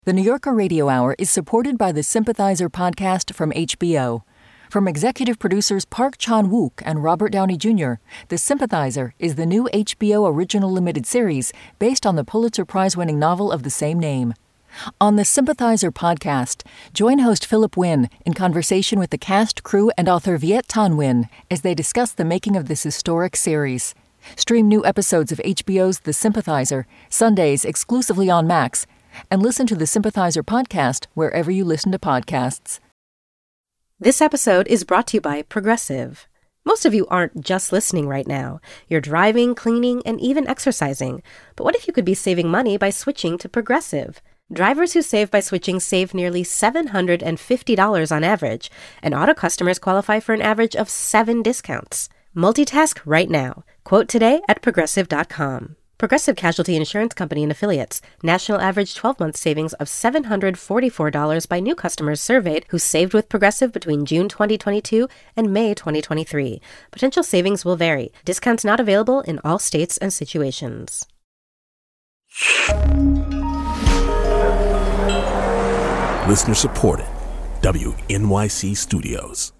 The New Yorker Radio Hour is supported by the Sympathizer podcast from HBO. From executive producers Park Chan-wook and Robert Downey Jr., The Sympathizer is the new HBO original limited series based on the Pulitzer Prize-winning novel of the same name. On the Sympathizer podcast, join host Philip Wynn in conversation with the cast, crew, and author Viet Thanh Nguyen as they discuss the making of this historic series. Stream new episodes of HBO's The Sympathizer, Sundays exclusively on Max, and listen to the Sympathizer podcast wherever you listen to podcasts. This episode is brought to you by Progressive. Most of you aren't just listening right now. You're driving, cleaning, and even exercising. But what if you could be saving money by switching to Progressive? Drivers who save by switching save nearly $750 on average, and auto customers qualify for an average of 7 discounts. Multitask right now. Quote today at Progressive.com. Progressive Casualty Insurance Company and Affiliates. National average 12-month savings of $744 by new customers surveyed who saved with Progressive between June 2022 and May 2023. Potential savings will vary. Discounts not available in all states and situations. Listener supported. WNYC Studios.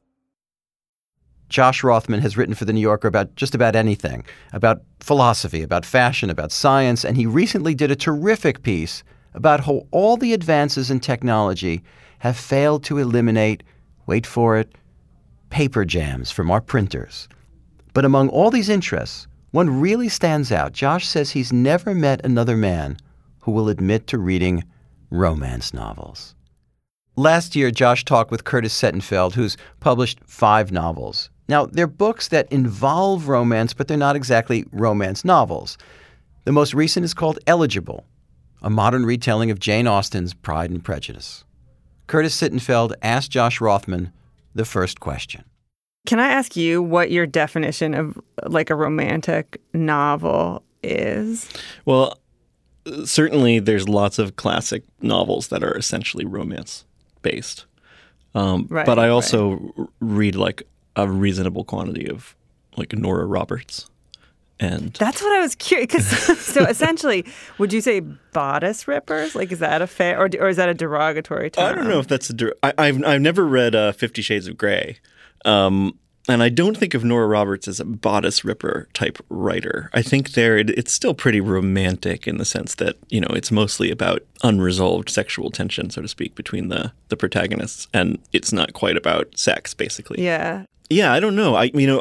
Josh Rothman has written for The New Yorker about just about anything, about philosophy, about fashion, about science, and he recently did a terrific piece about how all the advances in technology have failed to eliminate, wait for it, paper jams from our printers. But among all these interests, one really stands out. Josh says he's never met another man who will admit to reading romance novels. Last year, Josh talked with Curtis Sittenfeld, who's published 5 novels. Now, they're books that involve romance, but they're not exactly romance novels. The most recent is called Eligible, a modern retelling of Jane Austen's Pride and Prejudice. Curtis Sittenfeld asked Josh Rothman the first question. Can I ask you what your definition of like a romantic novel is? Well, certainly there's lots of classic novels that are essentially romance-based. But I also read like a reasonable quantity of like Nora Roberts. And that's what I was curious. Because so essentially, would you say bodice rippers? Like, is that a fair or is that a derogatory term? I don't know if that's I've never read 50 Shades of Grey. And I don't think of Nora Roberts as a bodice ripper type writer. I think it's still pretty romantic in the sense that, you know, it's mostly about unresolved sexual tension, so to speak, between the protagonists. And it's not quite about sex, basically. Yeah. Yeah, I don't know.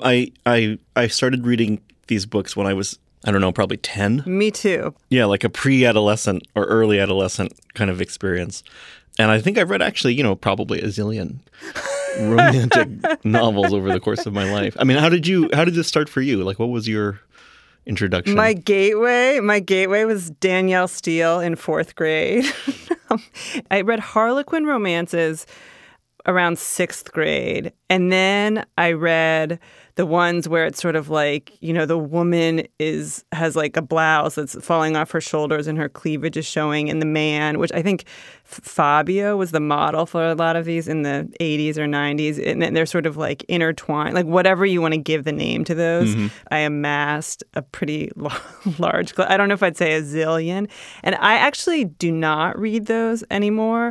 I started reading these books when I was, I don't know, probably 10. Me too. Yeah, like a pre-adolescent or early adolescent kind of experience. And I think I've read actually, you know, probably a zillion romantic novels over the course of my life. I mean, how did this start for you? Like, what was your introduction? My gateway was Danielle Steele in 4th grade. I read Harlequin romances around 6th grade. And then I read the ones where it's sort of like, you know, the woman has like a blouse that's falling off her shoulders and her cleavage is showing, and the man, which I think Fabio was the model for a lot of these in the 80s or 90s. And then they're sort of like intertwined, like whatever you want to give the name to those. Mm-hmm. I amassed a pretty large, I don't know if I'd say a zillion. And I actually do not read those anymore.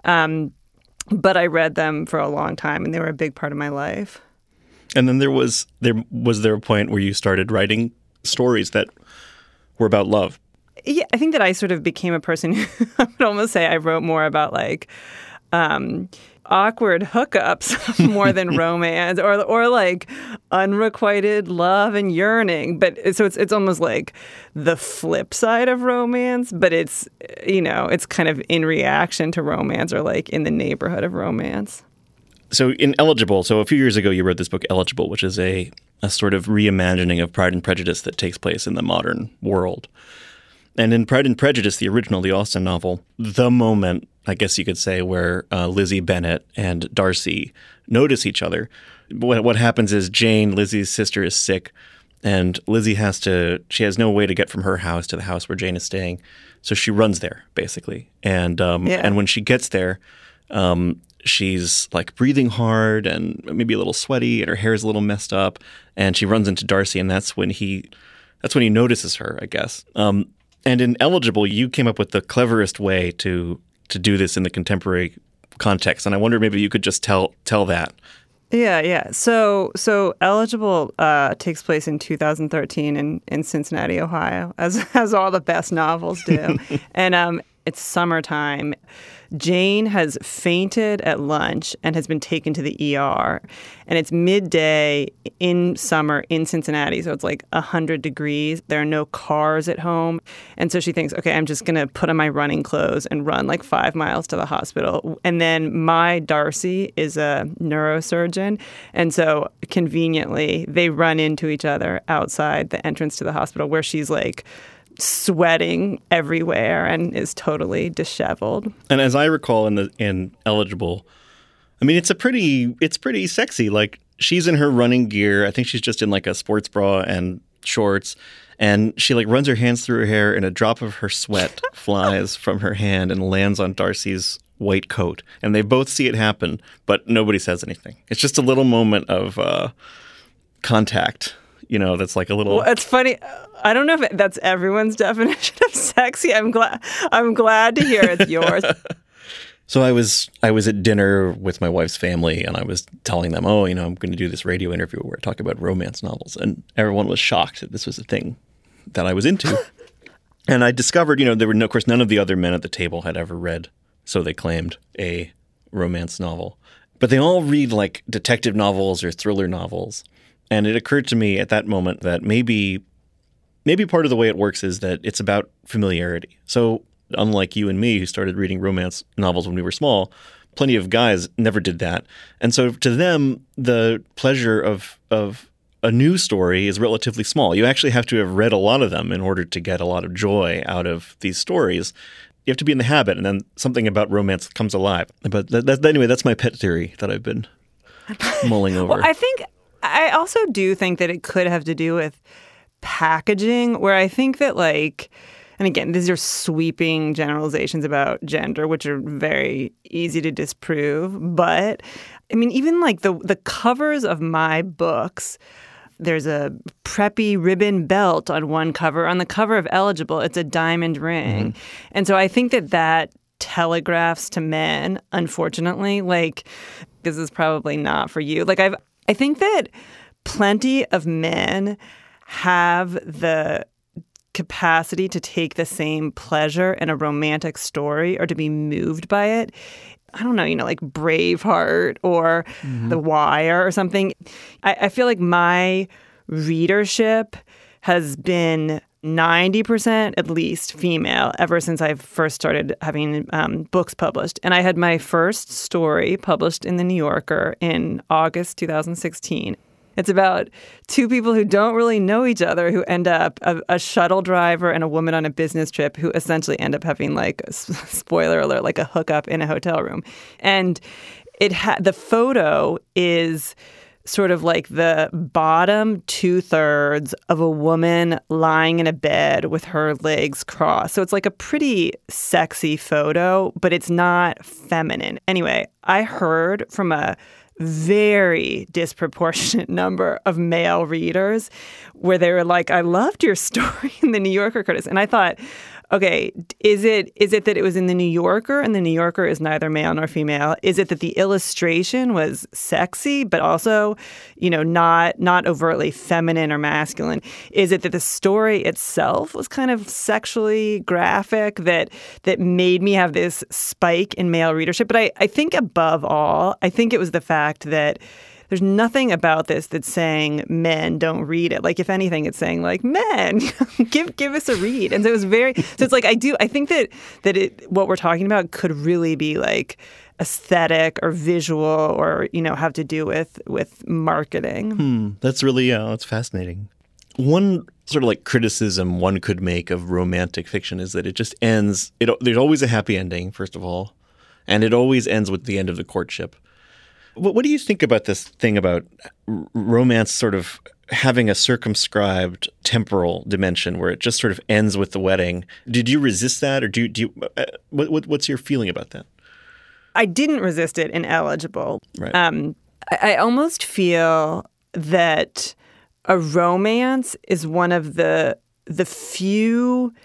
But I read them for a long time, and they were a big part of my life. And then was there a point where you started writing stories that were about love? Yeah, I think that I sort of became a person who I would almost say I wrote more about like awkward hookups more than romance or like unrequited love and yearning. But so it's almost like the flip side of romance, but it's, you know, it's kind of in reaction to romance or like in the neighborhood of romance. So in Eligible, so a few years ago you wrote this book Eligible, which is a sort of reimagining of Pride and Prejudice that takes place in the modern world. And in Pride and Prejudice, the original, the Austen novel, the moment, I guess you could say, where Lizzie Bennet and Darcy notice each other, what happens is Jane, Lizzie's sister, is sick, and Lizzie she has no way to get from her house to the house where Jane is staying, so she runs there, basically. And when she gets there, she's like breathing hard and maybe a little sweaty, and her hair is a little messed up, and she runs into Darcy, and that's when he notices her, I guess. And in Eligible, you came up with the cleverest way to do this in the contemporary context. And I wonder maybe you could just tell that. Yeah. So Eligible takes place in 2013 in Cincinnati, Ohio, as all the best novels do. And it's summertime. Jane has fainted at lunch and has been taken to the ER. And it's midday in summer in Cincinnati, so it's like 100 degrees. There are no cars at home. And so she thinks, okay, I'm just going to put on my running clothes and run like 5 miles to the hospital. And then my Darcy is a neurosurgeon. And so conveniently, they run into each other outside the entrance to the hospital where she's like sweating everywhere and is totally disheveled. And as I recall in Eligible, I mean, it's pretty sexy. Like, she's in her running gear. I think she's just in like a sports bra and shorts. And she like runs her hands through her hair and a drop of her sweat flies from her hand and lands on Darcy's white coat. And they both see it happen, but nobody says anything. It's just a little moment of contact. That's like a little... Well, it's funny. I don't know if that's everyone's definition of sexy. I'm glad to hear it's yours. So I was at dinner with my wife's family, and I was telling them, I'm going to do this radio interview where I talk about romance novels. And everyone was shocked that this was a thing that I was into. And I discovered, there were, of course, none of the other men at the table had ever read, so they claimed, a romance novel. But they all read like detective novels or thriller novels. And it occurred to me at that moment that maybe part of the way it works is that it's about familiarity. So unlike you and me, who started reading romance novels when we were small, plenty of guys never did that. And so to them, the pleasure of a new story is relatively small. You actually have to have read a lot of them in order to get a lot of joy out of these stories. You have to be in the habit, and then something about romance comes alive. But anyway, that's my pet theory that I've been mulling over. Well, I also do think that it could have to do with packaging, where I think that and again, these are sweeping generalizations about gender, which are very easy to disprove. But I mean, even like the covers of my books, there's a preppy ribbon belt on one cover. On the cover of Eligible, it's a diamond ring. Mm-hmm. And so I think that telegraphs to men, unfortunately, this is probably not for you. I think that plenty of men have the capacity to take the same pleasure in a romantic story or to be moved by it. I don't know, like Braveheart or The Wire or something. I feel like my readership has been 90% at least female ever since I first started having books published. And I had my first story published in The New Yorker in August 2016. It's about two people who don't really know each other who end up, a shuttle driver and a woman on a business trip who essentially end up having spoiler alert, like a hookup in a hotel room. And the photo is sort of like the bottom 2/3 of a woman lying in a bed with her legs crossed. So it's like a pretty sexy photo, but it's not feminine. Anyway, I heard from a very disproportionate number of male readers where they were like, I loved your story in The New Yorker, Curtis. And I thought, okay, is it that it was in The New Yorker and The New Yorker is neither male nor female? Is it that the illustration was sexy, but also, not overtly feminine or masculine? Is it that the story itself was kind of sexually graphic that made me have this spike in male readership? But I think above all, I think it was the fact that there's nothing about this that's saying men don't read it. If anything, it's saying men, give us a read. And so it was it's I think that what we're talking about could really be aesthetic or visual or, have to do with marketing. That's really, that's fascinating. One sort of criticism one could make of romantic fiction is that it just ends, there's always a happy ending, first of all, and it always ends with the end of the courtship. What do you think about this thing about romance sort of having a circumscribed temporal dimension where it just sort of ends with the wedding? Did you resist that, or do you what's your feeling about that? I didn't resist it in Eligible. Right. I almost feel that a romance is one of the few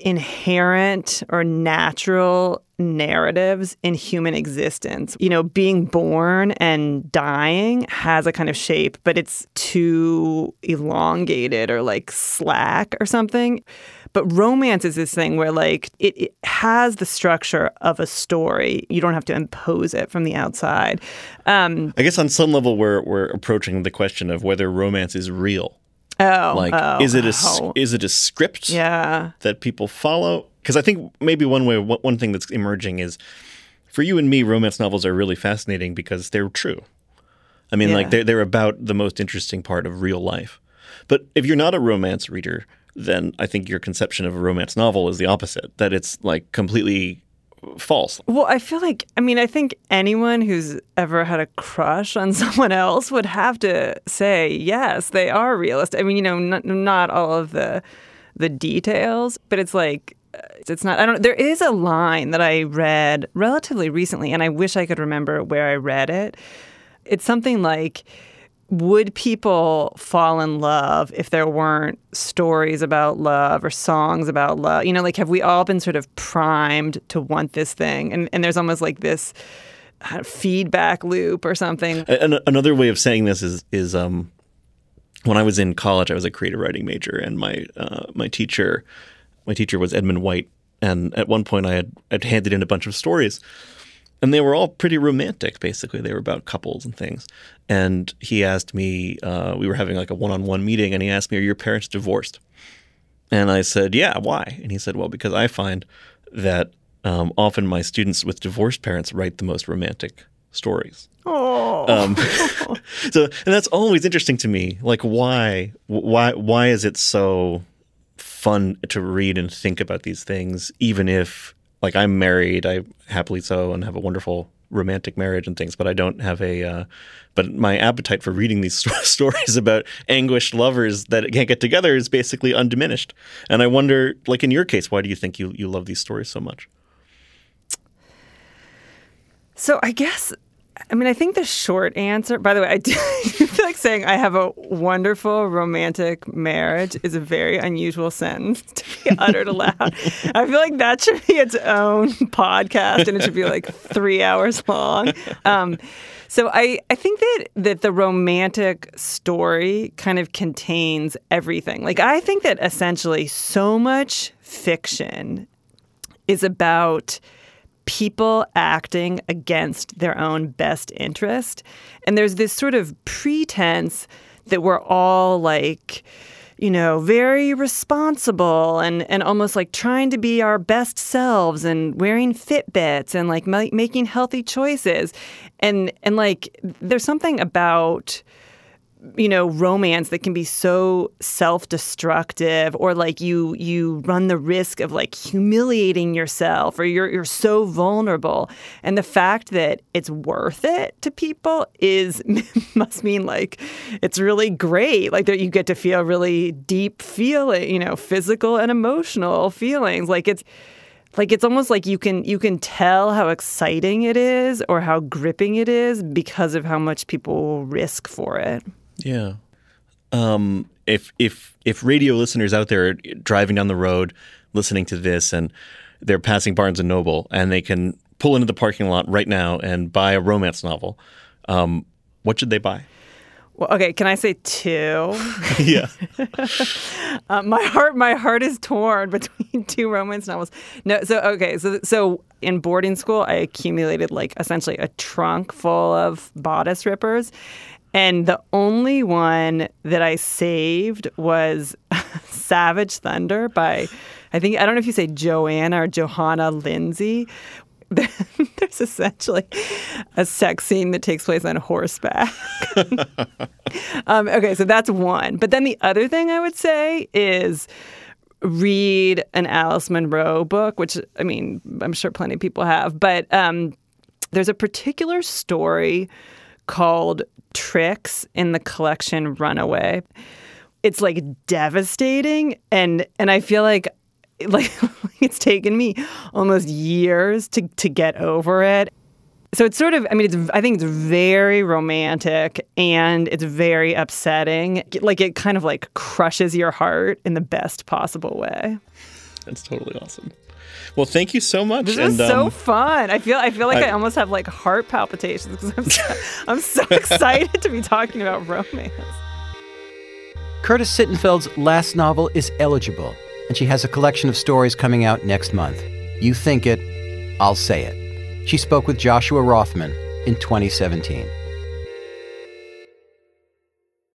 inherent or natural narratives in human existence. You know, being born and dying has a kind of shape, but it's too elongated or like slack or something. But romance is this thing where like it has the structure of a story. You don't have to impose it from the outside. I guess on some level we're approaching the question of whether romance is real. Is it a script that people follow? Because I think maybe one thing that's emerging is, for you and me, romance novels are really fascinating because they're true. I mean, like they're about the most interesting part of real life. But if you're not a romance reader, then I think your conception of a romance novel is the opposite, that it's like completely false. Well, I think anyone who's ever had a crush on someone else would have to say, yes, they are realist. I mean, you know, not all of the details, but it's like, it's not, there is a line that I read relatively recently, and I wish I could remember where I read it. It's something like, would people fall in love if there weren't stories about love or songs about love? You know, like, have we all been sort of primed to want this thing? And there's almost like this feedback loop or something. Another way of saying this is when I was in college, I was a creative writing major, and my teacher was Edmund White. And at one point I'd handed in a bunch of stories. And they were all pretty romantic, basically. They were about couples and things. And he asked me, we were having like a one-on-one meeting, and he asked me, are your parents divorced? And I said, yeah, why? And he said, well, because I find that often my students with divorced parents write the most romantic stories. Oh. And that's always interesting to me. Like, why is it so fun to read and think about these things, even if, like, I'm married, I happily so, and have a wonderful romantic marriage and things, but I don't have but my appetite for reading these stories about anguished lovers that can't get together is basically undiminished. And I wonder, like in your case, why do you think you love these stories so much? So I guess, I think the short answer, by the way, I do feel like saying I have a wonderful romantic marriage is a very unusual sentence to be uttered aloud. I feel like that should be its own podcast, and it should be like 3 hours long. So I think that the romantic story kind of contains everything. Like, I think that essentially so much fiction is about people acting against their own best interest. And there's this sort of pretense that we're all like, you know, very responsible and almost like trying to be our best selves and wearing Fitbits and like making healthy choices. And like, there's something about, you know, romance that can be so self-destructive, or like you run the risk of like humiliating yourself, or you're so vulnerable. And the fact that it's worth it to people must mean like it's really great, like that you get to feel really deep feeling, you know, physical and emotional feelings. Like it's almost like you can tell how exciting it is or how gripping it is because of how much people will risk for it. Yeah. If radio listeners out there are driving down the road listening to this and they're passing Barnes & Noble and they can pull into the parking lot right now and buy a romance novel, what should they buy? Well, okay, can I say two? Yeah. My heart is torn between two romance novels. No, so in boarding school, I accumulated like essentially a trunk full of bodice rippers. And the only one that I saved was Savage Thunder by, I don't know if you say Joanna or Johanna Lindsay. There's essentially a sex scene that takes place on horseback. Okay, so that's one. But then the other thing I would say is read an Alice Munro book, which, I'm sure plenty of people have. But there's a particular story called Tricks in the collection Runaway. It's like devastating, and I feel like it's taken me almost years to get over it. So it's sort of, I think it's very romantic and it's very upsetting. Like, it kind of like crushes your heart in the best possible way. That's totally awesome. Well, thank you so much. This is so fun. I feel like I almost have like heart palpitations because I'm so excited to be talking about romance. Curtis Sittenfeld's last novel is Eligible, and she has a collection of stories coming out next month. You think it, I'll say it. She spoke with Joshua Rothman in 2017.